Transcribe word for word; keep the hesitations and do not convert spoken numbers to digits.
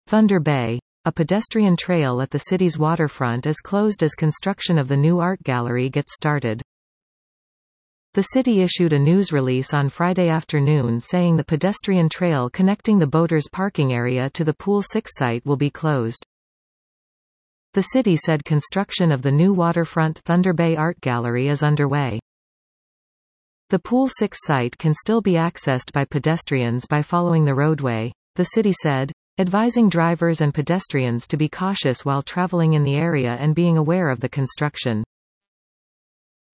Thunder Bay, a pedestrian trail at the city's waterfront, is closed as construction of the new art gallery gets started. The city issued a news release on Friday afternoon saying the pedestrian trail connecting the boaters' parking area to the Pool six site will be closed. The city said construction of the new waterfront Thunder Bay Art Gallery is underway. The Pool six site can still be accessed by pedestrians by following the roadway, the city said, advising drivers and pedestrians to be cautious while traveling in the area and being aware of the construction.